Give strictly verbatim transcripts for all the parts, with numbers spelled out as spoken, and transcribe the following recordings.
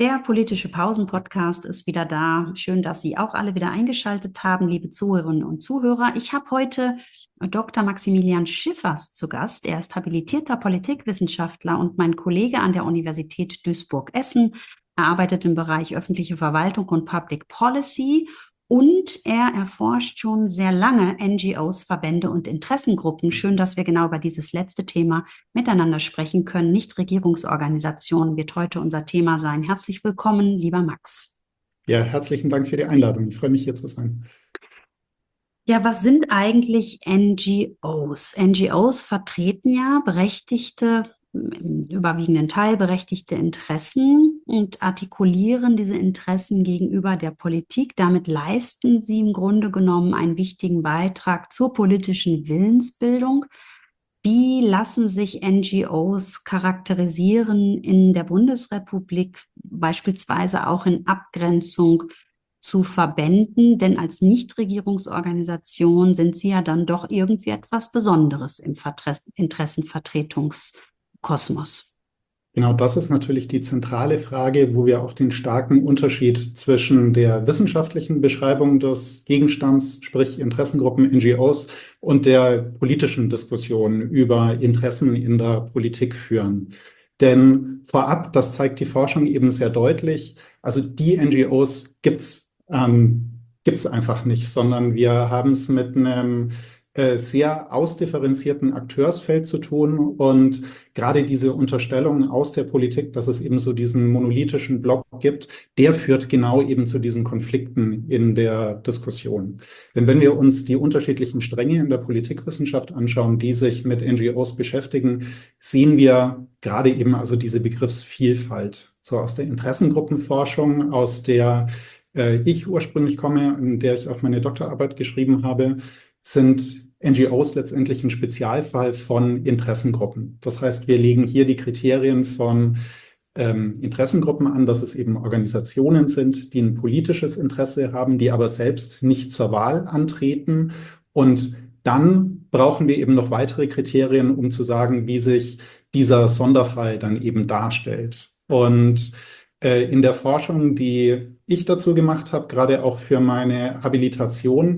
Der politische Pausen-Podcast ist wieder da. Schön, dass Sie auch alle wieder eingeschaltet haben, liebe Zuhörerinnen und Zuhörer. Ich habe heute Doktor Maximilian Schiffers zu Gast. Er ist habilitierter Politikwissenschaftler und mein Kollege an der Universität Duisburg-Essen. Er arbeitet im Bereich öffentliche Verwaltung und Public Policy und er erforscht schon sehr lange N G Os, Verbände und Interessengruppen. Schön, dass wir genau über dieses letzte Thema miteinander sprechen können. Nichtregierungsorganisationen wird heute unser Thema sein. Herzlich willkommen, lieber Max. Ja, herzlichen Dank für die Einladung. Ich freue mich, hier zu sein. Ja, was sind eigentlich N G Os? N G Os vertreten ja berechtigte, im überwiegenden Teil berechtigte Interessen und artikulieren diese Interessen gegenüber der Politik. Damit leisten sie im Grunde genommen einen wichtigen Beitrag zur politischen Willensbildung. Wie lassen sich N G Os charakterisieren in der Bundesrepublik, beispielsweise auch in Abgrenzung zu Verbänden? Denn als Nichtregierungsorganisation sind sie ja dann doch irgendwie etwas Besonderes im Vertre- Interessenvertretungskosmos. Genau, das ist natürlich die zentrale Frage, wo wir auch den starken Unterschied zwischen der wissenschaftlichen Beschreibung des Gegenstands, sprich Interessengruppen, N G Os, und der politischen Diskussion über Interessen in der Politik führen. Denn vorab, das zeigt die Forschung eben sehr deutlich, also die N G Os gibt's ähm, gibt's einfach nicht, sondern wir haben es mit einem äh, sehr ausdifferenzierten Akteursfeld zu tun und gerade diese Unterstellung aus der Politik, dass es eben so diesen monolithischen Block gibt, der führt genau eben zu diesen Konflikten in der Diskussion. Denn wenn wir uns die unterschiedlichen Stränge in der Politikwissenschaft anschauen, die sich mit N G Os beschäftigen, sehen wir gerade eben also diese Begriffsvielfalt. So aus der Interessengruppenforschung, aus der äh, ich ursprünglich komme, in der ich auch meine Doktorarbeit geschrieben habe, sind N G Os letztendlich ein Spezialfall von Interessengruppen. Das heißt, wir legen hier die Kriterien von ähm, Interessengruppen an, dass es eben Organisationen sind, die ein politisches Interesse haben, die aber selbst nicht zur Wahl antreten. Und dann brauchen wir eben noch weitere Kriterien, um zu sagen, wie sich dieser Sonderfall dann eben darstellt. Und äh, in der Forschung, die ich dazu gemacht habe, gerade auch für meine Habilitation,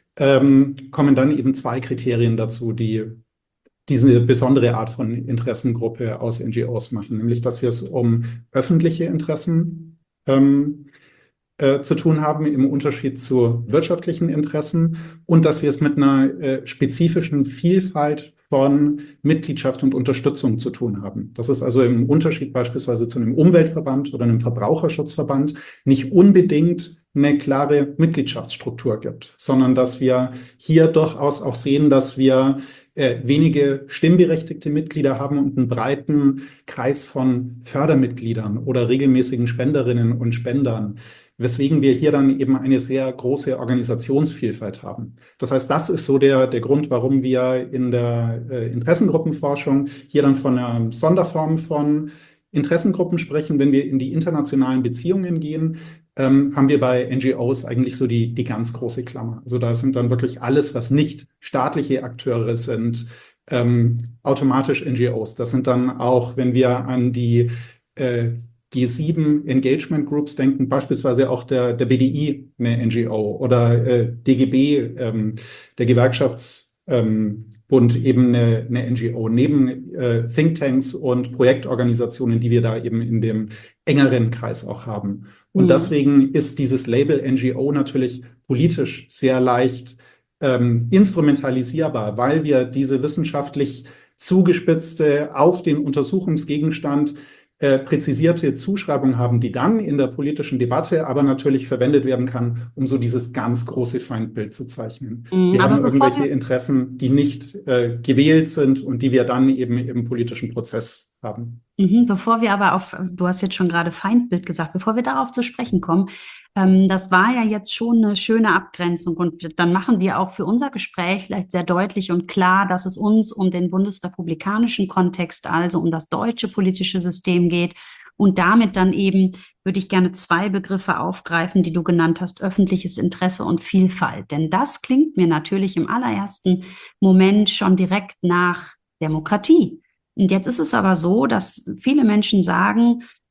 Ähm, kommen dann eben zwei Kriterien dazu, die diese besondere Art von Interessengruppe aus N G Os machen, nämlich dass wir es um öffentliche Interessen ähm, äh, zu tun haben, im Unterschied zu wirtschaftlichen Interessen, und dass wir es mit einer äh, spezifischen Vielfalt von Mitgliedschaft und Unterstützung zu tun haben. Das ist also im Unterschied beispielsweise zu einem Umweltverband oder einem Verbraucherschutzverband nicht unbedingt eine klare Mitgliedschaftsstruktur gibt, sondern dass wir hier durchaus auch sehen, dass wir äh, wenige stimmberechtigte Mitglieder haben und einen breiten Kreis von Fördermitgliedern oder regelmäßigen Spenderinnen und Spendern, weswegen wir hier dann eben eine sehr große Organisationsvielfalt haben. Das heißt, das ist so der, der Grund, warum wir in der äh, Interessengruppenforschung hier dann von einer Sonderform von Interessengruppen sprechen. Wenn wir in die internationalen Beziehungen gehen, ähm, haben wir bei N G Os eigentlich so die, die ganz große Klammer. Also da sind dann wirklich alles, was nicht staatliche Akteure sind, ähm, automatisch N G Os. Das sind dann auch, wenn wir an die äh, G sieben Engagement Groups denken, beispielsweise auch der, der B D I eine N G O oder äh, D G B, ähm, der Gewerkschaftsbund, ähm, eben eine, eine N G O, neben äh, Thinktanks und Projektorganisationen, die wir da eben in dem engeren Kreis auch haben. Und mhm. deswegen ist dieses Label N G O natürlich politisch sehr leicht ähm, instrumentalisierbar, weil wir diese wissenschaftlich zugespitzte, auf den Untersuchungsgegenstand Äh, präzisierte Zuschreibung haben, die dann in der politischen Debatte aber natürlich verwendet werden kann, um so dieses ganz große Feindbild zu zeichnen. Mhm, wir haben irgendwelche wir... Interessen, die nicht äh, gewählt sind und die wir dann eben im politischen Prozess haben. Mhm, bevor wir aber auf, du hast jetzt schon gerade Feindbild gesagt, bevor wir darauf zu sprechen kommen, ähm, das war ja jetzt schon eine schöne Abgrenzung und dann machen wir auch für unser Gespräch vielleicht sehr deutlich und klar, dass es uns um den bundesrepublikanischen Kontext, also um das deutsche politische System geht und damit dann eben würde ich gerne zwei Begriffe aufgreifen, die du genannt hast, öffentliches Interesse und Vielfalt, denn das klingt mir natürlich im allerersten Moment schon direkt nach Demokratie. Und jetzt ist es aber so, dass viele Menschen sagen,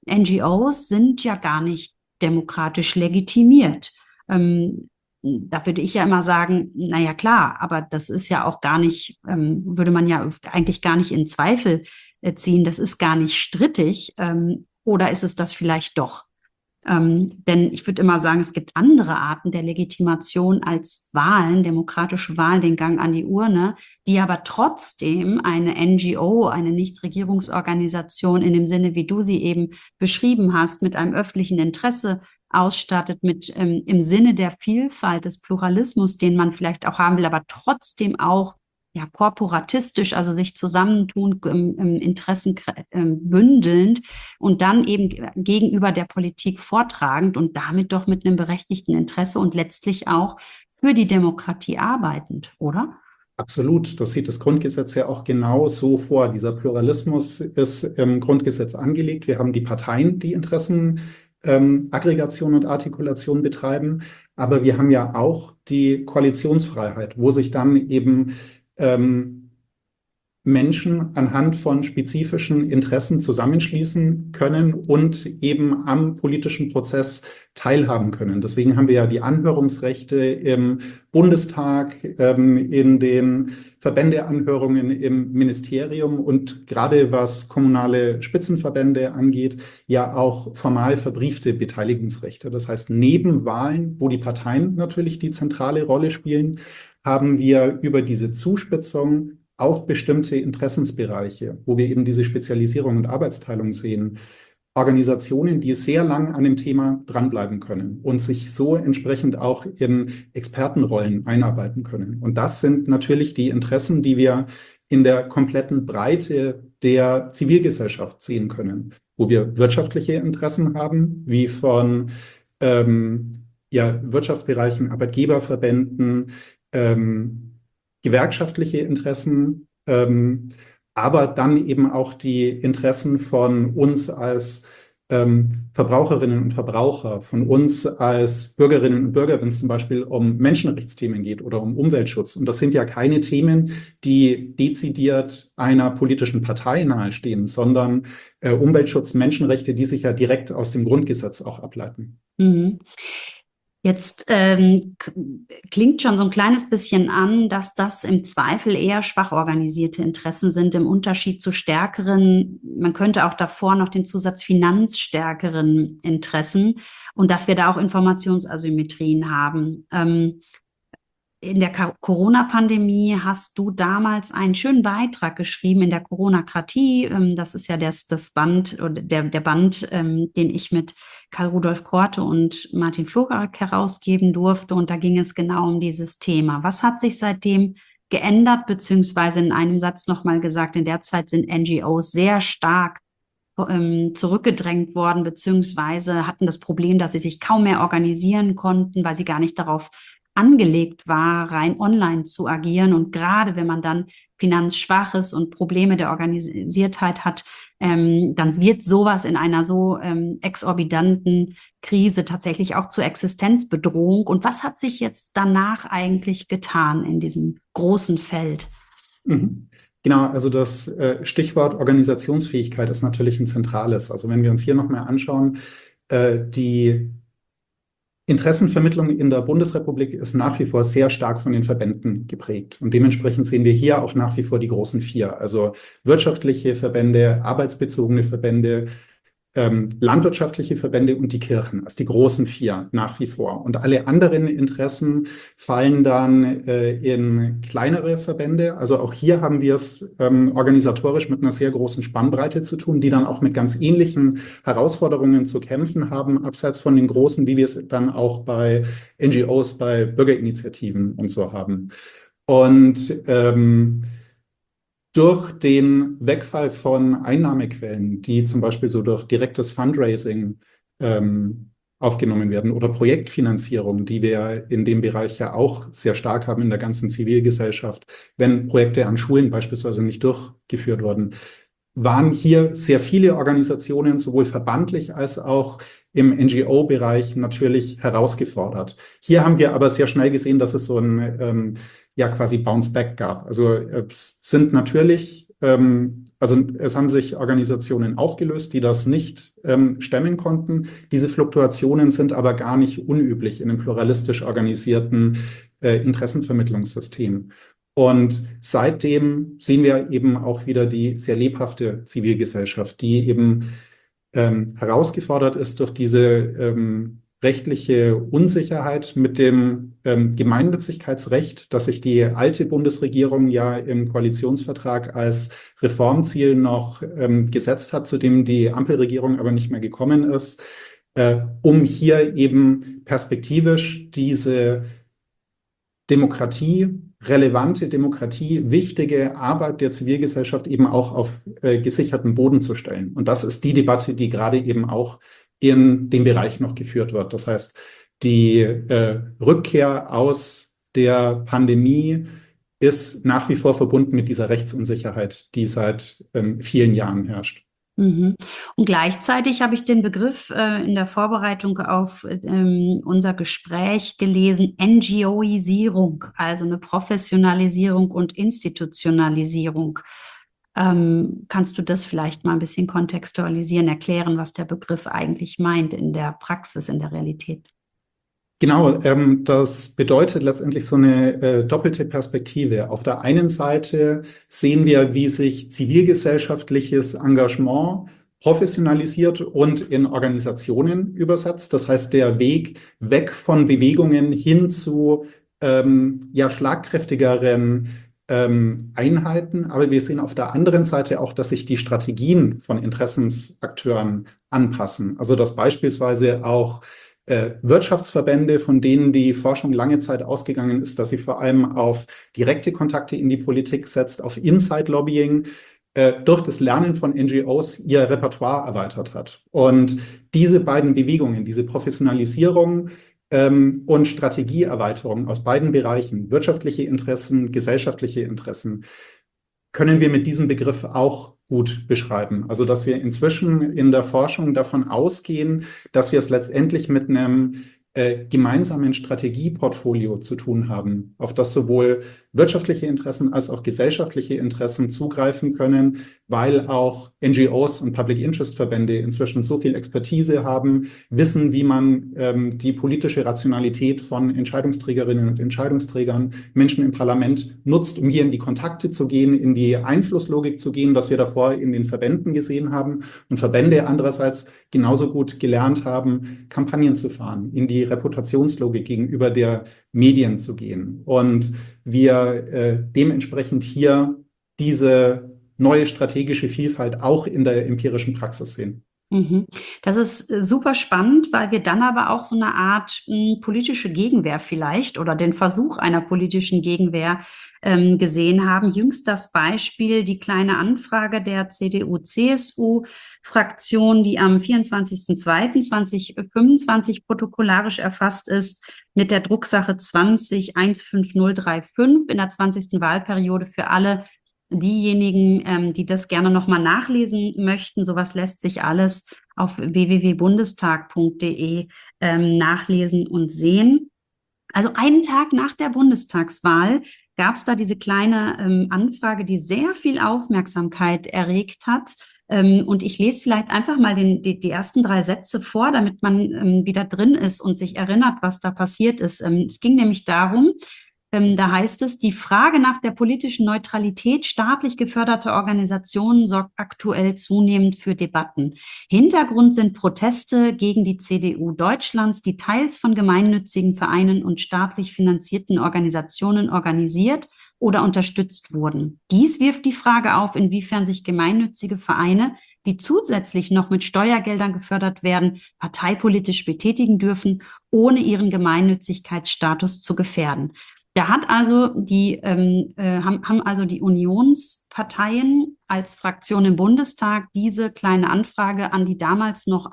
N G Os sind ja gar nicht demokratisch legitimiert. Ähm, Da würde ich ja immer sagen, naja klar, aber das ist ja auch gar nicht, ähm, würde man ja eigentlich gar nicht in Zweifel äh, ziehen, das ist gar nicht strittig, ähm, oder ist es das vielleicht doch? Ähm, denn ich würde immer sagen, es gibt andere Arten der Legitimation als Wahlen, demokratische Wahlen, den Gang an die Urne, die aber trotzdem eine N G O, eine Nichtregierungsorganisation in dem Sinne, wie du sie eben beschrieben hast, mit einem öffentlichen Interesse ausstattet, mit ähm, im Sinne der Vielfalt, des Pluralismus, den man vielleicht auch haben will, aber trotzdem auch ja, korporatistisch, also sich zusammentun, im, im Interessen ähm, bündelnd und dann eben gegenüber der Politik vortragend und damit doch mit einem berechtigten Interesse und letztlich auch für die Demokratie arbeitend, oder? Absolut, das sieht das Grundgesetz ja auch genau so vor. Dieser Pluralismus ist im Grundgesetz angelegt. Wir haben die Parteien, die Interessen, ähm, Aggregation und Artikulation betreiben, aber wir haben ja auch die Koalitionsfreiheit, wo sich dann eben ähm, Menschen anhand von spezifischen Interessen zusammenschließen können und eben am politischen Prozess teilhaben können. Deswegen haben wir ja die Anhörungsrechte im Bundestag, ähm, in den Verbändeanhörungen im Ministerium und gerade was kommunale Spitzenverbände angeht, ja auch formal verbriefte Beteiligungsrechte. Das heißt, neben Wahlen, wo die Parteien natürlich die zentrale Rolle spielen, haben wir über diese Zuspitzung auf bestimmte Interessensbereiche, wo wir eben diese Spezialisierung und Arbeitsteilung sehen, Organisationen, die sehr lang an dem Thema dranbleiben können und sich so entsprechend auch in Expertenrollen einarbeiten können. Und das sind natürlich die Interessen, die wir in der kompletten Breite der Zivilgesellschaft sehen können, wo wir wirtschaftliche Interessen haben, wie von ähm, ja, Wirtschaftsbereichen, Arbeitgeberverbänden, ähm, gewerkschaftliche Interessen, ähm, aber dann eben auch die Interessen von uns als ähm, Verbraucherinnen und Verbraucher, von uns als Bürgerinnen und Bürger, wenn es zum Beispiel um Menschenrechtsthemen geht oder um Umweltschutz. Und das sind ja keine Themen, die dezidiert einer politischen Partei nahestehen, sondern äh, Umweltschutz, Menschenrechte, die sich ja direkt aus dem Grundgesetz auch ableiten. Mhm. Jetzt ähm, klingt schon so ein kleines bisschen an, dass das im Zweifel eher schwach organisierte Interessen sind, im Unterschied zu stärkeren, man könnte auch davor noch den Zusatz finanzstärkeren Interessen und dass wir da auch Informationsasymmetrien haben. Ähm, in der Corona-Pandemie hast du damals einen schönen Beitrag geschrieben in der Corona-Kratie. Ähm, das ist ja das, das Band oder der, der Band, ähm, den ich mit Karl Rudolf Korte und Martin Florak herausgeben durfte. Und da ging es genau um dieses Thema. Was hat sich seitdem geändert, beziehungsweise in einem Satz nochmal gesagt, in der Zeit sind N G Os sehr stark ähm, zurückgedrängt worden, beziehungsweise hatten das Problem, dass sie sich kaum mehr organisieren konnten, weil sie gar nicht darauf angelegt war, rein online zu agieren. Und gerade wenn man dann finanzschwach ist und Probleme der Organisiertheit hat, ähm, dann wird sowas in einer so ähm, exorbitanten Krise tatsächlich auch zur Existenzbedrohung. Und was hat sich jetzt danach eigentlich getan in diesem großen Feld? Mhm. Genau, also das äh, Stichwort Organisationsfähigkeit ist natürlich ein zentrales. Also wenn wir uns hier nochmal anschauen, äh, die Interessenvermittlung in der Bundesrepublik ist nach wie vor sehr stark von den Verbänden geprägt. Und dementsprechend sehen wir hier auch nach wie vor die großen vier, also wirtschaftliche Verbände, arbeitsbezogene Verbände, ähm, landwirtschaftliche Verbände und die Kirchen, also die großen vier nach wie vor. Und alle anderen Interessen fallen dann äh, in kleinere Verbände. Also auch hier haben wir es ähm, organisatorisch mit einer sehr großen Spannbreite zu tun, die dann auch mit ganz ähnlichen Herausforderungen zu kämpfen haben, abseits von den großen, wie wir es dann auch bei N G Os, bei Bürgerinitiativen und so haben. Und ähm, durch den Wegfall von Einnahmequellen, die zum Beispiel so durch direktes Fundraising ähm, aufgenommen werden oder Projektfinanzierung, die wir in dem Bereich ja auch sehr stark haben in der ganzen Zivilgesellschaft, wenn Projekte an Schulen beispielsweise nicht durchgeführt wurden, waren hier sehr viele Organisationen, sowohl verbandlich als auch im N G O-Bereich natürlich herausgefordert. Hier haben wir aber sehr schnell gesehen, dass es so ein ähm, ja quasi Bounce Back gab. Also es sind natürlich ähm, also es haben sich Organisationen aufgelöst, die das nicht ähm, stemmen konnten. Diese Fluktuationen sind aber gar nicht unüblich in einem pluralistisch organisierten äh, Interessenvermittlungssystem. Und seitdem sehen wir eben auch wieder die sehr lebhafte Zivilgesellschaft, die eben ähm, herausgefordert ist durch diese ähm, rechtliche Unsicherheit mit dem ähm, Gemeinnützigkeitsrecht, das sich die alte Bundesregierung ja im Koalitionsvertrag als Reformziel noch ähm, gesetzt hat, zu dem die Ampelregierung aber nicht mehr gekommen ist, äh, um hier eben perspektivisch diese Demokratie, relevante Demokratie, wichtige Arbeit der Zivilgesellschaft eben auch auf äh, gesicherten Boden zu stellen. Und das ist die Debatte, die gerade eben auch in dem Bereich noch geführt wird. Das heißt, die äh, Rückkehr aus der Pandemie ist nach wie vor verbunden mit dieser Rechtsunsicherheit, die seit ähm, vielen Jahren herrscht. Mhm. Und gleichzeitig habe ich den Begriff äh, in der Vorbereitung auf ähm, unser Gespräch gelesen, NGOisierung, also eine Professionalisierung und Institutionalisierung. Ähm, kannst du das vielleicht mal ein bisschen kontextualisieren, erklären, was der Begriff eigentlich meint in der Praxis, in der Realität? Genau, ähm, das bedeutet letztendlich so eine äh, doppelte Perspektive. Auf der einen Seite sehen wir, wie sich zivilgesellschaftliches Engagement professionalisiert und in Organisationen übersetzt. Das heißt, der Weg weg von Bewegungen hin zu ähm, ja, schlagkräftigeren ähm, Einheiten. Aber wir sehen auf der anderen Seite auch, dass sich die Strategien von Interessensakteuren anpassen. Also dass beispielsweise auch äh, Wirtschaftsverbände, von denen die Forschung lange Zeit ausgegangen ist, dass sie vor allem auf direkte Kontakte in die Politik setzt, auf Inside-Lobbying, äh, durch das Lernen von N G Os ihr Repertoire erweitert hat. Und diese beiden Bewegungen, diese Professionalisierung ähm, und Strategieerweiterung aus beiden Bereichen, wirtschaftliche Interessen, gesellschaftliche Interessen, können wir mit diesem Begriff auch gut beschreiben. Also, dass wir inzwischen in der Forschung davon ausgehen, dass wir es letztendlich mit einem äh, gemeinsamen Strategieportfolio zu tun haben, auf das sowohl wirtschaftliche Interessen als auch gesellschaftliche Interessen zugreifen können, weil auch N G Os und Public-Interest-Verbände inzwischen so viel Expertise haben, wissen, wie man ähm, die politische Rationalität von Entscheidungsträgerinnen und Entscheidungsträgern, Menschen im Parlament nutzt, um hier in die Kontakte zu gehen, in die Einflusslogik zu gehen, was wir davor in den Verbänden gesehen haben. Und Verbände andererseits genauso gut gelernt haben, Kampagnen zu fahren, in die Reputationslogik gegenüber der Medien zu gehen. Und wir äh, dementsprechend hier diese neue strategische Vielfalt auch in der empirischen Praxis sehen. Mhm. Das ist äh, super spannend, weil wir dann aber auch so eine Art mh, politische Gegenwehr vielleicht oder den Versuch einer politischen Gegenwehr ähm, gesehen haben. Jüngst das Beispiel, die kleine Anfrage der C D U-C S U-Fraktion, die am vierundzwanzigsten zweiten zweitausendfünfundzwanzig protokollarisch erfasst ist, mit der Drucksache zwanzig eins fünf null drei fünf in der zwanzigsten Wahlperiode für alle diejenigen, ähm, die das gerne nochmal nachlesen möchten. Sowas lässt sich alles auf w w w punkt bundestag punkt d e ähm, nachlesen und sehen. Also einen Tag nach der Bundestagswahl gab es da diese kleine ähm, Anfrage, die sehr viel Aufmerksamkeit erregt hat. Ähm, und ich lese vielleicht einfach mal den, die, die ersten drei Sätze vor, damit man ähm, wieder drin ist und sich erinnert, was da passiert ist. Ähm, es ging nämlich darum, ähm, da heißt es, die Frage nach der politischen Neutralität staatlich geförderter Organisationen sorgt aktuell zunehmend für Debatten. Hintergrund sind Proteste gegen die C D U Deutschlands, die teils von gemeinnützigen Vereinen und staatlich finanzierten Organisationen organisiert oder unterstützt wurden. Dies wirft die Frage auf, inwiefern sich gemeinnützige Vereine, die zusätzlich noch mit Steuergeldern gefördert werden, parteipolitisch betätigen dürfen, ohne ihren Gemeinnützigkeitsstatus zu gefährden. Da hat also die, ähm, äh, haben, haben also die Unionsparteien als Fraktion im Bundestag diese kleine Anfrage an die damals noch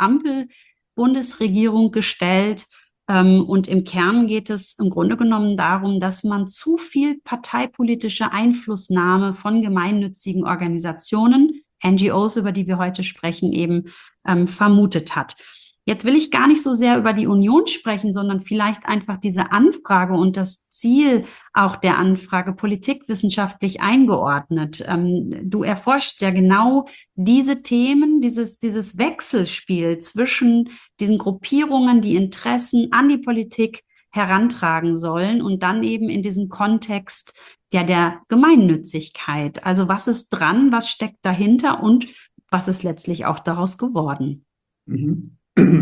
Ampel-Bundesregierung gestellt. Ähm, und im Kern geht es im Grunde genommen darum, dass man zu viel parteipolitische Einflussnahme von gemeinnützigen Organisationen, N G Os, über die wir heute sprechen, eben ähm, vermutet hat. Jetzt will ich gar nicht so sehr über die Union sprechen, sondern vielleicht einfach diese Anfrage und das Ziel auch der Anfrage politikwissenschaftlich eingeordnet. Ähm, du erforscht ja genau diese Themen, dieses, dieses Wechselspiel zwischen diesen Gruppierungen, die Interessen an die Politik herantragen sollen und dann eben in diesem Kontext ja der Gemeinnützigkeit. Also was ist dran, was steckt dahinter und was ist letztlich auch daraus geworden? Mhm.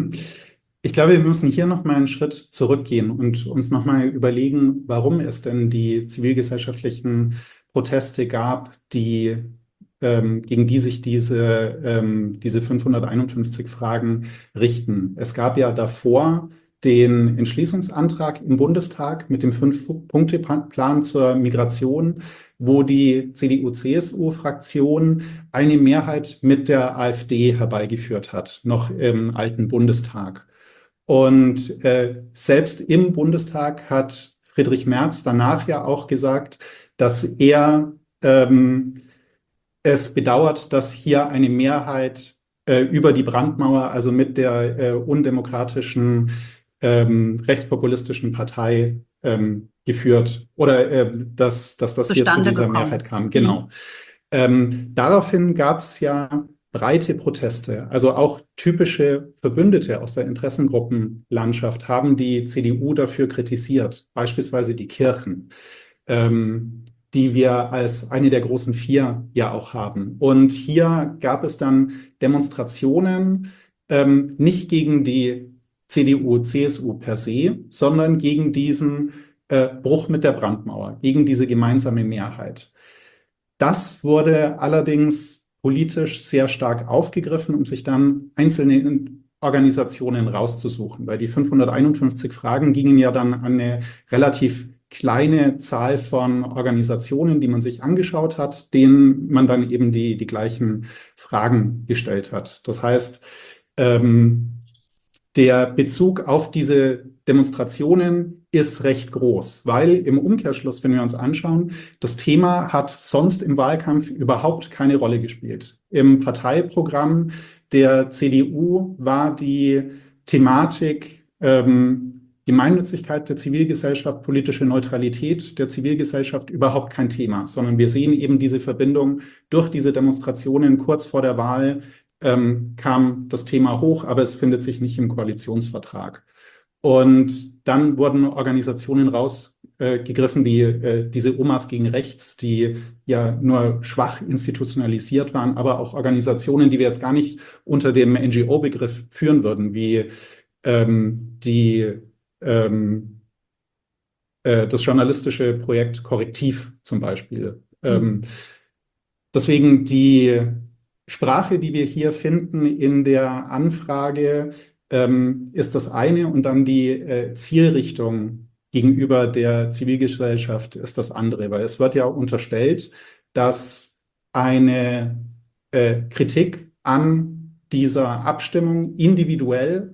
Ich glaube, wir müssen hier noch mal einen Schritt zurückgehen und uns noch mal überlegen, warum es denn die zivilgesellschaftlichen Proteste gab, die, ähm, gegen die sich diese, ähm, diese fünfhunderteinundfünfzig Fragen richten. Es gab ja davor den Entschließungsantrag im Bundestag mit dem Fünf-Punkte-Plan zur Migration, wo die C D U-C S U-Fraktion eine Mehrheit mit der AfD herbeigeführt hat, noch im alten Bundestag. Und äh, selbst im Bundestag hat Friedrich Merz danach ja auch gesagt, dass er ähm, es bedauert, dass hier eine Mehrheit äh, über die Brandmauer, also mit der äh, undemokratischen, ähm, rechtspopulistischen Partei ähm, geführt oder äh, dass, dass das hier zu Zustande dieser gekommen Mehrheit ist. kam. Mhm. Genau. Ähm, daraufhin gab es ja breite Proteste, also auch typische Verbündete aus der Interessengruppenlandschaft haben die C D U dafür kritisiert, beispielsweise die Kirchen, ähm, die wir als eine der großen vier ja auch haben. Und hier gab es dann Demonstrationen, ähm, nicht gegen die C D U, C S U per se, sondern gegen diesen äh, Bruch mit der Brandmauer, gegen diese gemeinsame Mehrheit. Das wurde allerdings politisch sehr stark aufgegriffen, um sich dann einzelne Organisationen rauszusuchen, weil die fünfhunderteinundfünfzig Fragen gingen ja dann an eine relativ kleine Zahl von Organisationen, die man sich angeschaut hat, denen man dann eben die, die gleichen Fragen gestellt hat. Das heißt, ähm, der Bezug auf diese Demonstrationen ist recht groß, weil im Umkehrschluss, wenn wir uns anschauen, das Thema hat sonst im Wahlkampf überhaupt keine Rolle gespielt. Im Parteiprogramm der C D U war die Thematik ähm, Gemeinnützigkeit der Zivilgesellschaft, politische Neutralität der Zivilgesellschaft überhaupt kein Thema, sondern wir sehen eben diese Verbindung durch diese Demonstrationen kurz vor der Wahl ähm, kam das Thema hoch, aber es findet sich nicht im Koalitionsvertrag. Und dann wurden Organisationen rausgegriffen, wie äh, diese Omas gegen Rechts, die ja nur schwach institutionalisiert waren, aber auch Organisationen, die wir jetzt gar nicht unter dem N G O-Begriff führen würden, wie ähm, die, ähm, äh, das journalistische Projekt Korrektiv zum Beispiel. Ähm, deswegen die Sprache, die wir hier finden in der Anfrage, ähm, ist das eine und dann die äh, Zielrichtung gegenüber der Zivilgesellschaft ist das andere, weil es wird ja unterstellt, dass eine äh, Kritik an dieser Abstimmung individuell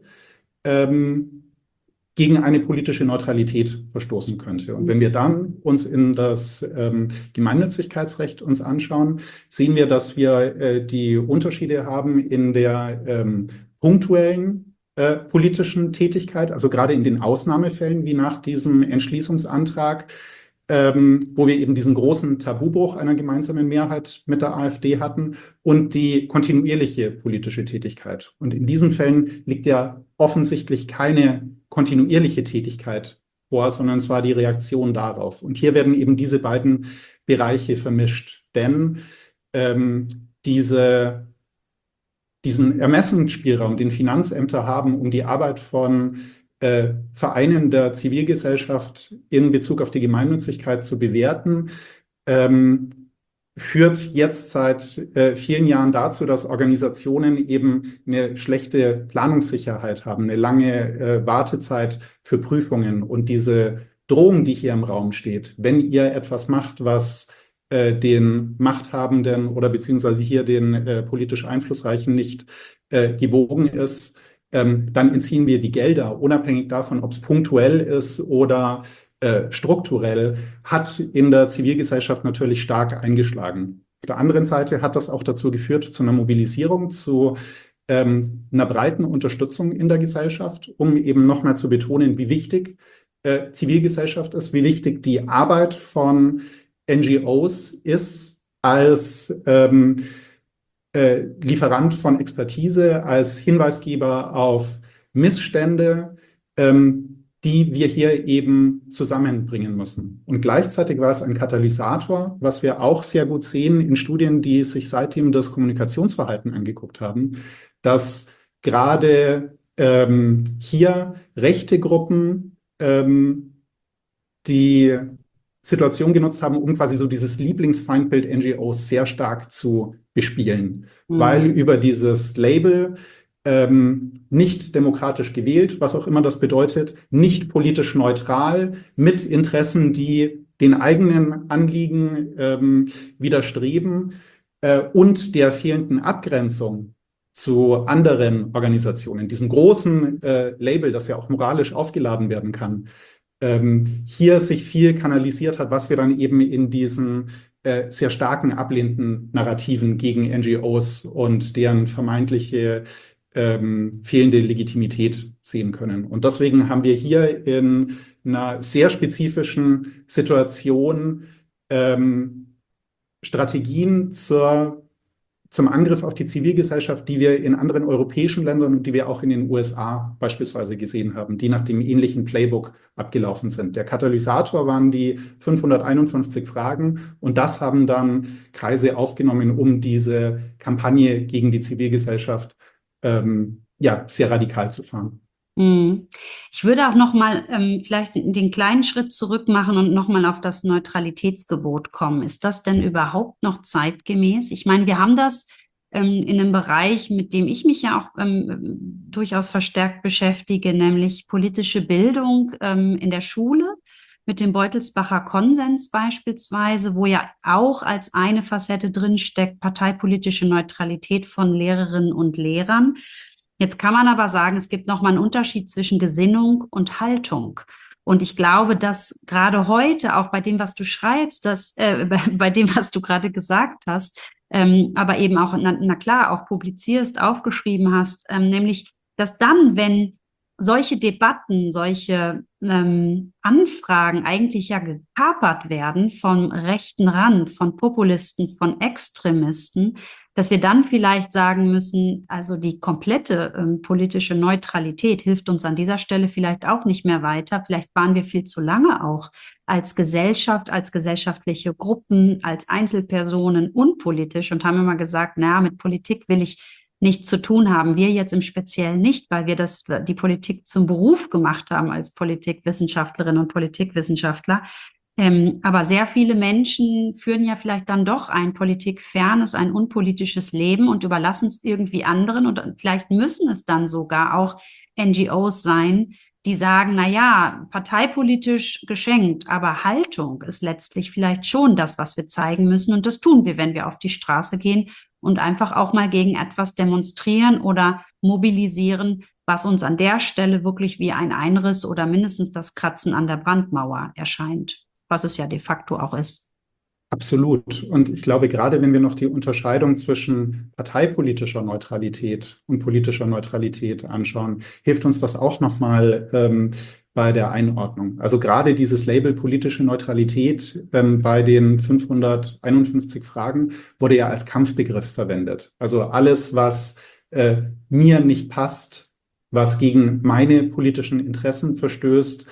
ähm, gegen eine politische Neutralität verstoßen könnte. Und wenn wir dann uns in das ähm, Gemeinnützigkeitsrecht uns anschauen, sehen wir, dass wir äh, die Unterschiede haben in der ähm, punktuellen äh, politischen Tätigkeit, also gerade in den Ausnahmefällen wie nach diesem Entschließungsantrag, ähm, wo wir eben diesen großen Tabubruch einer gemeinsamen Mehrheit mit der AfD hatten und die kontinuierliche politische Tätigkeit. Und in diesen Fällen liegt ja offensichtlich keine kontinuierliche Tätigkeit vor, sondern es war die Reaktion darauf. Und hier werden eben diese beiden Bereiche vermischt, denn ähm, diese, diesen Ermessensspielraum, den Finanzämter haben, um die Arbeit von äh, Vereinen der Zivilgesellschaft in Bezug auf die Gemeinnützigkeit zu bewerten, ähm, führt jetzt seit äh, vielen Jahren dazu, dass Organisationen eben eine schlechte Planungssicherheit haben, eine lange äh, Wartezeit für Prüfungen und diese Drohung, die hier im Raum steht, wenn ihr etwas macht, was äh, den Machthabenden oder beziehungsweise hier den äh, politisch Einflussreichen nicht äh, gewogen ist, ähm, dann entziehen wir die Gelder, unabhängig davon, ob es punktuell ist oder äh, strukturell, hat in der Zivilgesellschaft natürlich stark eingeschlagen. Auf der anderen Seite hat das auch dazu geführt, zu einer Mobilisierung, zu ähm, einer breiten Unterstützung in der Gesellschaft, um eben nochmal zu betonen, wie wichtig äh, Zivilgesellschaft ist, wie wichtig die Arbeit von N G Os ist als ähm, äh, Lieferant von Expertise, als Hinweisgeber auf Missstände, ähm, die wir hier eben zusammenbringen müssen. Und gleichzeitig war es ein Katalysator, was wir auch sehr gut sehen in Studien, die sich seitdem das Kommunikationsverhalten angeguckt haben, dass gerade ähm, hier rechte Gruppen ähm, die Situation genutzt haben, um quasi so dieses Lieblingsfeindbild N G Os sehr stark zu bespielen, weil Mhm. über dieses Label ähm, nicht demokratisch gewählt, was auch immer das bedeutet, nicht politisch neutral, mit Interessen, die den eigenen Anliegen ähm, widerstreben äh, und der fehlenden Abgrenzung zu anderen Organisationen, diesem großen äh, Label, das ja auch moralisch aufgeladen werden kann, ähm, hier sich viel kanalisiert hat, was wir dann eben in diesen äh, sehr starken ablehnenden Narrativen gegen N G Os und deren vermeintliche ähm, fehlende Legitimität sehen können. Und deswegen haben wir hier in einer sehr spezifischen Situation ähm, Strategien zur zum Angriff auf die Zivilgesellschaft, die wir in anderen europäischen Ländern und die wir auch in den U S A beispielsweise gesehen haben, die nach dem ähnlichen Playbook abgelaufen sind. Der Katalysator waren die fünfhunderteinundfünfzig Fragen und das haben dann Kreise aufgenommen, um diese Kampagne gegen die Zivilgesellschaft ähm, ja, sehr radikal zu fahren. Mhm. Ich würde auch noch mal ähm, vielleicht den kleinen Schritt zurück machen und noch mal auf das Neutralitätsgebot kommen. Ist das denn überhaupt noch zeitgemäß? Ich meine, wir haben das ähm, in einem Bereich, mit dem ich mich ja auch ähm, durchaus verstärkt beschäftige, nämlich politische Bildung ähm, in der Schule mit dem Beutelsbacher Konsens beispielsweise, wo ja auch als eine Facette drinsteckt, parteipolitische Neutralität von Lehrerinnen und Lehrern. Jetzt kann man aber sagen, es gibt nochmal einen Unterschied zwischen Gesinnung und Haltung. Und ich glaube, dass gerade heute, auch bei dem, was du schreibst, dass, äh, bei, bei dem, was du gerade gesagt hast, ähm, aber eben auch, na, na klar, auch publizierst, aufgeschrieben hast, ähm, nämlich, dass dann, wenn solche Debatten, solche ähm, Anfragen eigentlich ja gekapert werden vom rechten Rand, von Populisten, von Extremisten, dass wir dann vielleicht sagen müssen, also die komplette ähm, politische Neutralität hilft uns an dieser Stelle vielleicht auch nicht mehr weiter. Vielleicht waren wir viel zu lange auch als Gesellschaft, als gesellschaftliche Gruppen, als Einzelpersonen unpolitisch und haben immer gesagt, naja, mit Politik will ich nichts zu tun haben. Wir jetzt im Speziellen nicht, weil wir das, die Politik zum Beruf gemacht haben als Politikwissenschaftlerinnen und Politikwissenschaftler. Ähm, aber sehr viele Menschen führen ja vielleicht dann doch ein politikfernes, ein unpolitisches Leben und überlassen es irgendwie anderen und vielleicht müssen es dann sogar auch N G Os sein, die sagen, na ja, parteipolitisch geschenkt, aber Haltung ist letztlich vielleicht schon das, was wir zeigen müssen und das tun wir, wenn wir auf die Straße gehen und einfach auch mal gegen etwas demonstrieren oder mobilisieren, was uns an der Stelle wirklich wie ein Einriss oder mindestens das Kratzen an der Brandmauer erscheint, was es ja de facto auch ist. Absolut. Und ich glaube, gerade wenn wir noch die Unterscheidung zwischen parteipolitischer Neutralität und politischer Neutralität anschauen, hilft uns das auch nochmal ähm, bei der Einordnung. Also gerade dieses Label politische Neutralität ähm, bei den fünfhunderteinundfünfzig Fragen wurde ja als Kampfbegriff verwendet. Also alles, was äh, mir nicht passt, was gegen meine politischen Interessen verstößt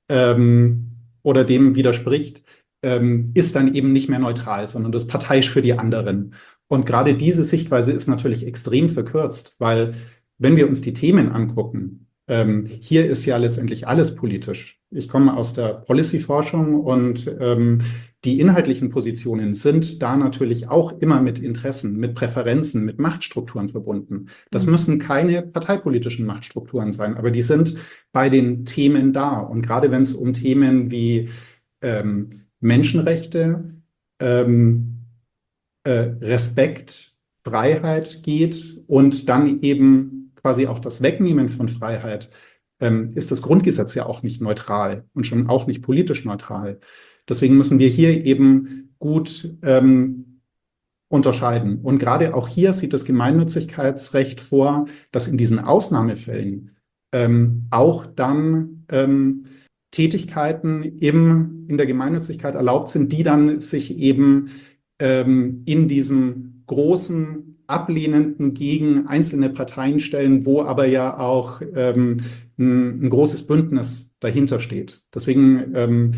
ähm, oder dem widerspricht, ähm, ist dann eben nicht mehr neutral, sondern das parteiisch für die anderen. Und gerade diese Sichtweise ist natürlich extrem verkürzt, weil wenn wir uns die Themen angucken, ähm, hier ist ja letztendlich alles politisch. Ich komme aus der Policy-Forschung und ähm, die inhaltlichen Positionen sind da natürlich auch immer mit Interessen, mit Präferenzen, mit Machtstrukturen verbunden. Das müssen keine parteipolitischen Machtstrukturen sein, aber die sind bei den Themen da. Und gerade wenn es um Themen wie ähm, Menschenrechte, ähm, äh, Respekt, Freiheit geht und dann eben quasi auch das Wegnehmen von Freiheit, ähm, ist das Grundgesetz ja auch nicht neutral und schon auch nicht politisch neutral. Deswegen müssen wir hier eben gut ähm, unterscheiden. Und gerade auch hier sieht das Gemeinnützigkeitsrecht vor, dass in diesen Ausnahmefällen ähm, auch dann ähm, Tätigkeiten im, in der Gemeinnützigkeit erlaubt sind, die dann sich eben ähm, in diesem großen Ablehnenden gegen einzelne Parteien stellen, wo aber ja auch ähm, ein, ein großes Bündnis dahinter steht. Deswegen ähm,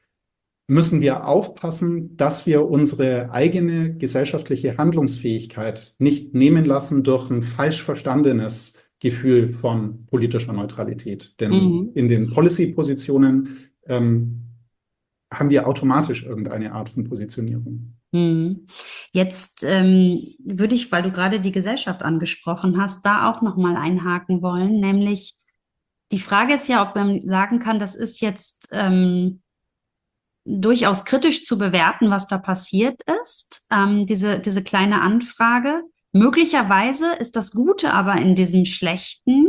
müssen wir aufpassen, dass wir unsere eigene gesellschaftliche Handlungsfähigkeit nicht nehmen lassen durch ein falsch verstandenes Gefühl von politischer Neutralität. Denn Mhm. in den Policy-Positionen ähm, haben wir automatisch irgendeine Art von Positionierung. Mhm. Jetzt ähm, würde ich, weil du gerade die Gesellschaft angesprochen hast, da auch noch mal einhaken wollen, nämlich die Frage ist ja, ob man sagen kann, das ist jetzt ähm, durchaus kritisch zu bewerten, was da passiert ist, ähm, diese, diese kleine Anfrage. Möglicherweise ist das Gute aber in diesem Schlechten,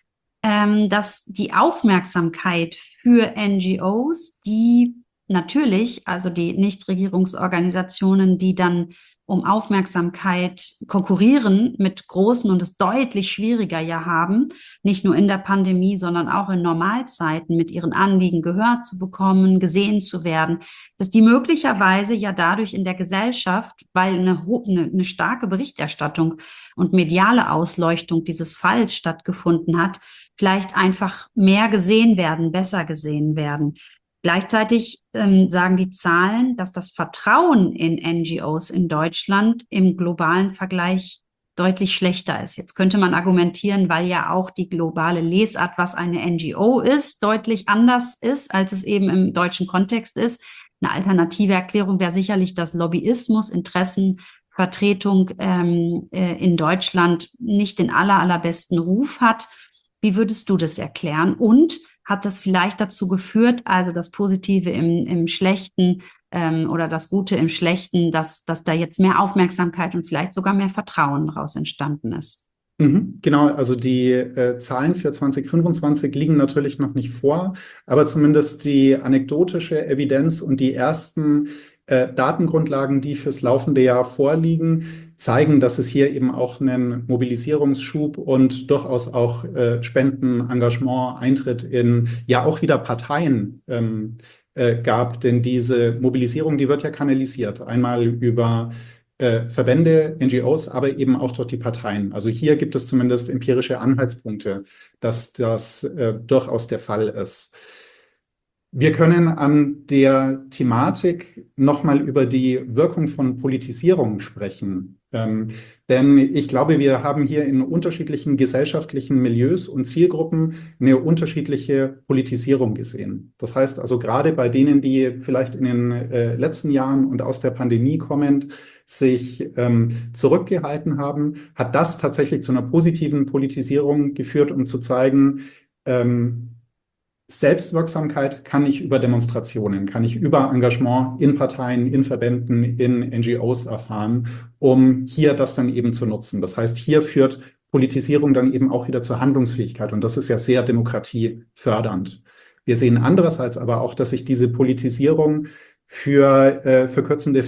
ähm, dass die Aufmerksamkeit für N G Os, die natürlich, also die Nichtregierungsorganisationen, die dann um Aufmerksamkeit konkurrieren mit großen und es deutlich schwieriger ja haben, nicht nur in der Pandemie, sondern auch in Normalzeiten mit ihren Anliegen gehört zu bekommen, gesehen zu werden, dass die möglicherweise ja dadurch in der Gesellschaft, weil eine, eine, eine starke Berichterstattung und mediale Ausleuchtung dieses Falls stattgefunden hat, vielleicht einfach mehr gesehen werden, besser gesehen werden. Gleichzeitig ähm, sagen die Zahlen, dass das Vertrauen in N G Os in Deutschland im globalen Vergleich deutlich schlechter ist. Jetzt könnte man argumentieren, weil ja auch die globale Lesart, was eine N G O ist, deutlich anders ist, als es eben im deutschen Kontext ist. Eine alternative Erklärung wäre sicherlich, dass Lobbyismus, Interessenvertretung ähm, äh, in Deutschland nicht den aller, allerbesten Ruf hat. Wie würdest du das erklären? Und hat das vielleicht dazu geführt, also das Positive im, im Schlechten ähm, oder das Gute im Schlechten, dass, dass da jetzt mehr Aufmerksamkeit und vielleicht sogar mehr Vertrauen daraus entstanden ist? Mhm, genau, also die äh, Zahlen für zwanzig fünfundzwanzig liegen natürlich noch nicht vor, aber zumindest die anekdotische Evidenz und die ersten äh, Datengrundlagen, die fürs laufende Jahr vorliegen, zeigen, dass es hier eben auch einen Mobilisierungsschub und durchaus auch äh, Spenden, Engagement, Eintritt in ja auch wieder Parteien ähm, äh, gab. Denn diese Mobilisierung, die wird ja kanalisiert. Einmal über äh, Verbände, N G Os, aber eben auch durch die Parteien. Also hier gibt es zumindest empirische Anhaltspunkte, dass das äh, durchaus der Fall ist. Wir können an der Thematik nochmal über die Wirkung von Politisierung sprechen. Ähm, denn ich glaube, wir haben hier in unterschiedlichen gesellschaftlichen Milieus und Zielgruppen eine unterschiedliche Politisierung gesehen. Das heißt also gerade bei denen, die vielleicht in den äh, letzten Jahren und aus der Pandemie kommend sich ähm, zurückgehalten haben, hat das tatsächlich zu einer positiven Politisierung geführt, um zu zeigen, ähm, Selbstwirksamkeit kann ich über Demonstrationen, kann ich über Engagement in Parteien, in Verbänden, in N G Os erfahren, um hier das dann eben zu nutzen. Das heißt, hier führt Politisierung dann eben auch wieder zur Handlungsfähigkeit und das ist ja sehr demokratiefördernd. Wir sehen andererseits aber auch, dass sich diese Politisierung für äh, verkürzende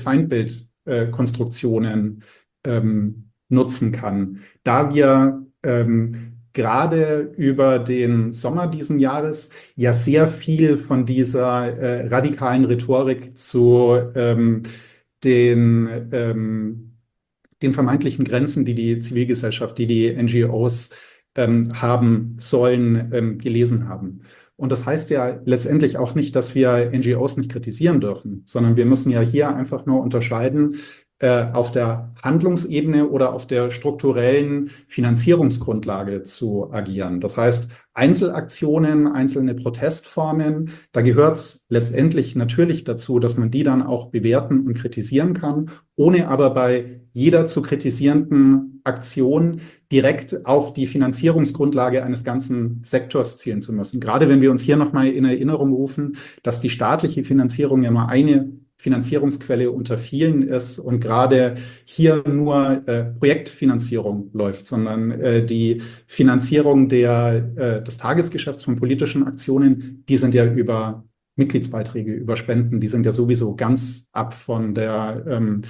Feindbildkonstruktionen äh, ähm, nutzen kann, da wir ähm, gerade über den Sommer diesen Jahres ja sehr viel von dieser äh, radikalen Rhetorik zu ähm, den, ähm, den vermeintlichen Grenzen, die die Zivilgesellschaft, die die N G Os ähm, haben sollen, ähm, gelesen haben. Und das heißt ja letztendlich auch nicht, dass wir N G Os nicht kritisieren dürfen, sondern wir müssen ja hier einfach nur unterscheiden, auf der Handlungsebene oder auf der strukturellen Finanzierungsgrundlage zu agieren. Das heißt, Einzelaktionen, einzelne Protestformen, da gehört es letztendlich natürlich dazu, dass man die dann auch bewerten und kritisieren kann, ohne aber bei jeder zu kritisierenden Aktion direkt auf die Finanzierungsgrundlage eines ganzen Sektors zielen zu müssen. Gerade wenn wir uns hier nochmal in Erinnerung rufen, dass die staatliche Finanzierung ja nur eine Finanzierungsquelle unter vielen ist und gerade hier nur äh, Projektfinanzierung läuft, sondern äh, die Finanzierung der, äh, des Tagesgeschäfts von politischen Aktionen, die sind ja über Mitgliedsbeiträge, über Spenden, die sind ja sowieso ganz ab von der, ähm,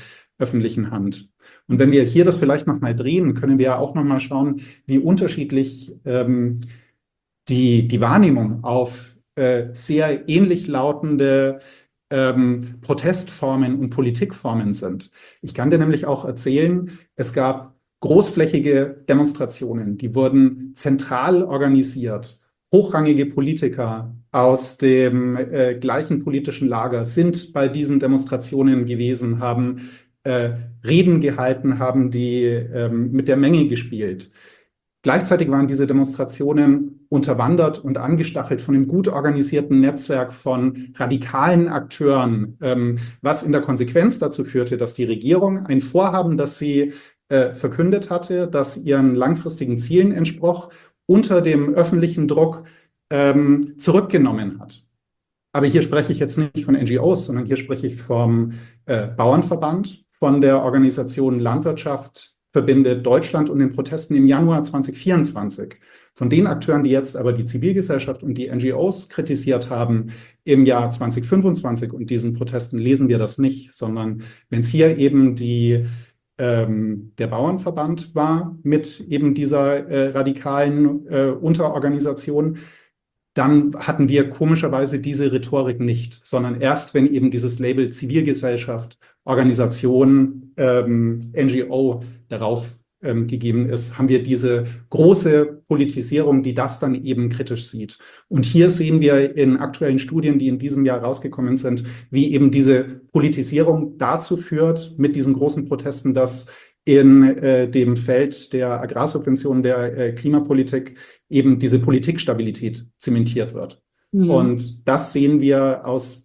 öffentlichen Hand. Und wenn wir hier das vielleicht nochmal drehen, können wir ja auch nochmal schauen, wie unterschiedlich ähm, die, die Wahrnehmung auf äh, sehr ähnlich lautende ähm, Protestformen und Politikformen sind. Ich kann dir nämlich auch erzählen, es gab großflächige Demonstrationen, die wurden zentral organisiert. Hochrangige Politiker aus dem äh, gleichen politischen Lager sind bei diesen Demonstrationen gewesen, haben äh, Reden gehalten, haben die ähm, mit der Menge gespielt. Gleichzeitig waren diese Demonstrationen unterwandert und angestachelt von einem gut organisierten Netzwerk von radikalen Akteuren, ähm, was in der Konsequenz dazu führte, dass die Regierung ein Vorhaben, das sie äh, verkündet hatte, das ihren langfristigen Zielen entsproch, unter dem öffentlichen Druck ähm, zurückgenommen hat. Aber hier spreche ich jetzt nicht von N G Os, sondern hier spreche ich vom äh, Bauernverband, von der Organisation Landwirtschaft verbindet Deutschland und den Protesten im Januar zwanzig vierundzwanzig. Von den Akteuren, die jetzt aber die Zivilgesellschaft und die N G Os kritisiert haben im Jahr zwanzig fünfundzwanzig und diesen Protesten, lesen wir das nicht, sondern wenn es hier eben die, ähm, der Bauernverband war mit eben dieser äh, radikalen äh, Unterorganisation, dann hatten wir komischerweise diese Rhetorik nicht, sondern erst, wenn eben dieses Label Zivilgesellschaft, Organisation, ähm, N G O darauf ähm, gegeben ist, haben wir diese große Politisierung, die das dann eben kritisch sieht. Und hier sehen wir in aktuellen Studien, die in diesem Jahr rausgekommen sind, wie eben diese Politisierung dazu führt, mit diesen großen Protesten, dass in äh, dem Feld der Agrarsubventionen, der äh, Klimapolitik eben diese Politikstabilität zementiert wird. Mhm. Und das sehen wir aus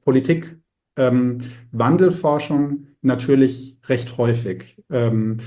Politikwandelforschung ähm, natürlich recht häufig. Ähm,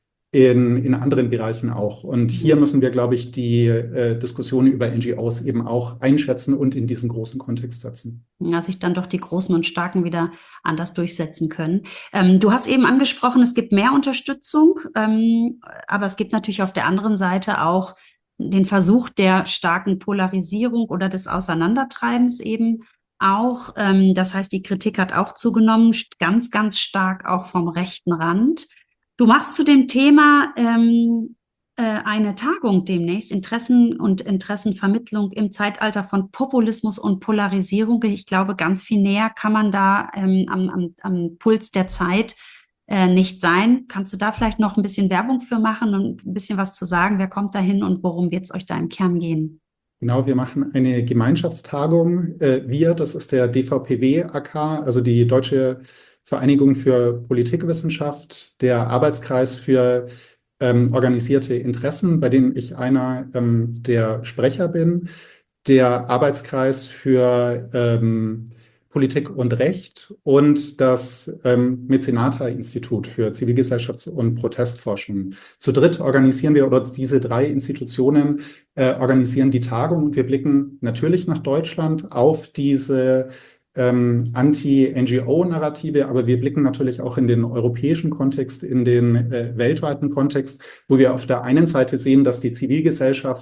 In, in anderen Bereichen auch. Und hier müssen wir, glaube ich, die äh, Diskussion über N G Os eben auch einschätzen und in diesen großen Kontext setzen. Dass sich dann doch die Großen und Starken wieder anders durchsetzen können. Ähm, du hast eben angesprochen, es gibt mehr Unterstützung, ähm, aber es gibt natürlich auf der anderen Seite auch den Versuch der starken Polarisierung oder des Auseinandertreibens eben auch. Ähm, das heißt, die Kritik hat auch zugenommen, ganz, ganz stark auch vom rechten Rand. Du machst zu dem Thema ähm, äh, eine Tagung demnächst, Interessen und Interessenvermittlung im Zeitalter von Populismus und Polarisierung. Ich glaube, ganz viel näher kann man da ähm, am, am, am Puls der Zeit äh, nicht sein. Kannst du da vielleicht noch ein bisschen Werbung für machen und ein bisschen was zu sagen? Wer kommt da hin und worum wird es euch da im Kern gehen? Genau, wir machen eine Gemeinschaftstagung. Äh, wir, das ist der D V P W A K, also die Deutsche Vereinigung für Politikwissenschaft, der Arbeitskreis für ähm, organisierte Interessen, bei dem ich einer ähm, der Sprecher bin, der Arbeitskreis für ähm, Politik und Recht und das ähm, Mezenata-Institut für Zivilgesellschafts- und Protestforschung. Zu dritt organisieren wir, oder diese drei Institutionen äh, organisieren die Tagung und wir blicken natürlich nach Deutschland auf diese Ähm, Anti-N G O-Narrative, aber wir blicken natürlich auch in den europäischen Kontext, in den äh, weltweiten Kontext, wo wir auf der einen Seite sehen, dass die Zivilgesellschaft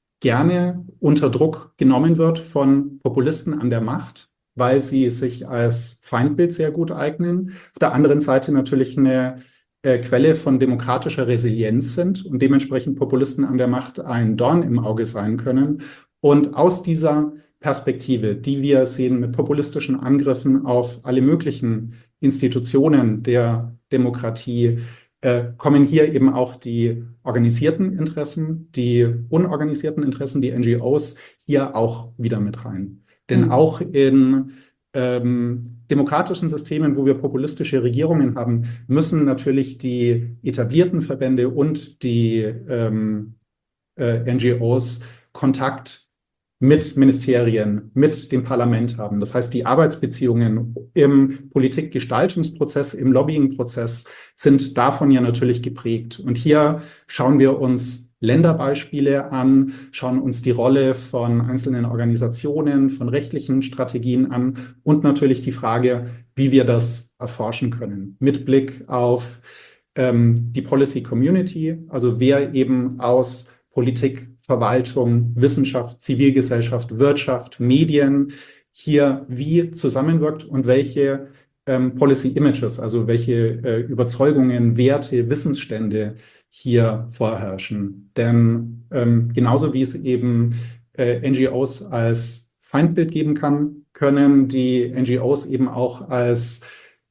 gerne unter Druck genommen wird von Populisten an der Macht, weil sie sich als Feindbild sehr gut eignen. Auf der anderen Seite natürlich eine äh, Quelle von demokratischer Resilienz sind und dementsprechend Populisten an der Macht ein Dorn im Auge sein können. Und aus dieser Perspektive, die wir sehen mit populistischen Angriffen auf alle möglichen Institutionen der Demokratie, äh, kommen hier eben auch die organisierten Interessen, die unorganisierten Interessen, die N G Os hier auch wieder mit rein. Denn mhm. auch in ähm, demokratischen Systemen, wo wir populistische Regierungen haben, müssen natürlich die etablierten Verbände und die ähm, äh, N G Os Kontakt mit Ministerien, mit dem Parlament haben. Das heißt, die Arbeitsbeziehungen im Politikgestaltungsprozess, im Lobbyingprozess sind davon ja natürlich geprägt. Und hier schauen wir uns Länderbeispiele an, schauen uns die Rolle von einzelnen Organisationen, von rechtlichen Strategien an und natürlich die Frage, wie wir das erforschen können. Mit Blick auf ähm, die Policy Community, also wer eben aus Politik, Verwaltung, Wissenschaft, Zivilgesellschaft, Wirtschaft, Medien hier wie zusammenwirkt und welche ähm, Policy Images, also welche äh, Überzeugungen, Werte, Wissensstände hier vorherrschen. Denn ähm, genauso wie es eben äh, N G Os als Feindbild geben kann, können die N G Os eben auch als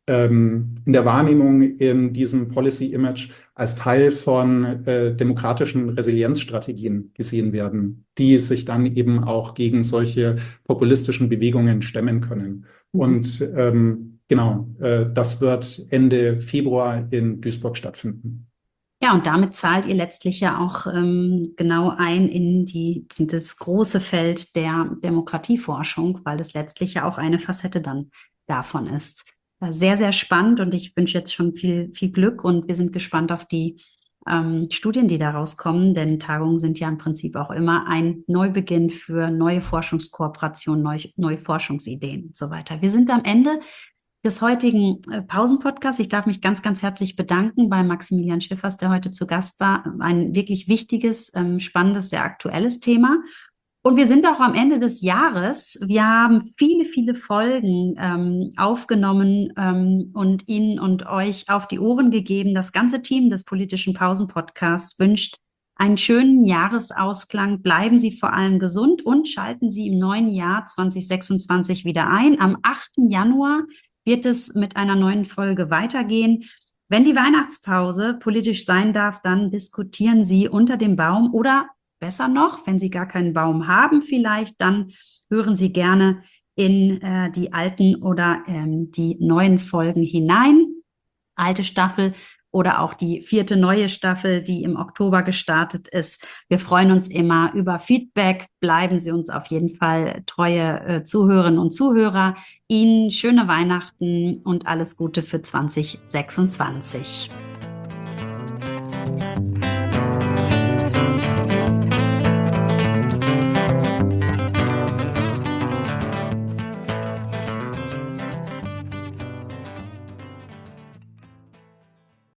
ähm, in der Wahrnehmung in diesem Policy Image als Teil von äh, demokratischen Resilienzstrategien gesehen werden, die sich dann eben auch gegen solche populistischen Bewegungen stemmen können. Und ähm, genau, äh, das wird Ende Februar in Duisburg stattfinden. Ja, und damit zahlt ihr letztlich ja auch ähm, genau ein in die, in das große Feld der Demokratieforschung, weil es letztlich ja auch eine Facette dann davon ist. Äh, Sehr, sehr spannend und ich wünsche jetzt schon viel, viel Glück und wir sind gespannt auf die ähm, Studien, die daraus kommen, denn Tagungen sind ja im Prinzip auch immer ein Neubeginn für neue Forschungskooperationen, neue, neue Forschungsideen und so weiter. Wir sind am Ende des heutigen äh, Pausenpodcasts. Ich darf mich ganz, ganz herzlich bedanken bei Maximilian Schiffers, der heute zu Gast war. Ein wirklich wichtiges, ähm, spannendes, sehr aktuelles Thema. Und wir sind auch am Ende des Jahres. Wir haben viele, viele Folgen ähm, aufgenommen ähm, und Ihnen und euch auf die Ohren gegeben. Das ganze Team des politischen Pausen-Podcasts wünscht einen schönen Jahresausklang. Bleiben Sie vor allem gesund und schalten Sie im neuen Jahr zwanzig sechsundzwanzig wieder ein. Am achten Januar wird es mit einer neuen Folge weitergehen. Wenn die Weihnachtspause politisch sein darf, dann diskutieren Sie unter dem Baum oder besser noch, wenn Sie gar keinen Baum haben vielleicht, dann hören Sie gerne in äh, die alten oder ähm, die neuen Folgen hinein. Alte Staffel oder auch die vierte neue Staffel, die im Oktober gestartet ist. Wir freuen uns immer über Feedback. Bleiben Sie uns auf jeden Fall treue äh, Zuhörerinnen und Zuhörer. Ihnen schöne Weihnachten und alles Gute für zwanzig sechsundzwanzig.